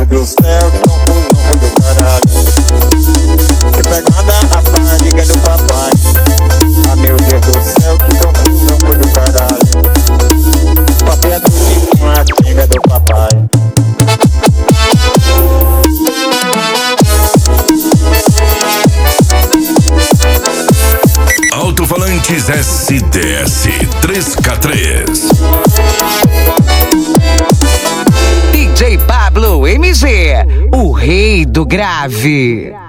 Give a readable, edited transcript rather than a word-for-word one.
Deus do céu, que confusão do caralho. Que pegada a barriga do papai. Ah, meu Deus do céu, que confusão do caralho. Papai é doce com a barriga do papai. Alto-falantes SDS 3K3. DJ Pablo MG, o rei do grave.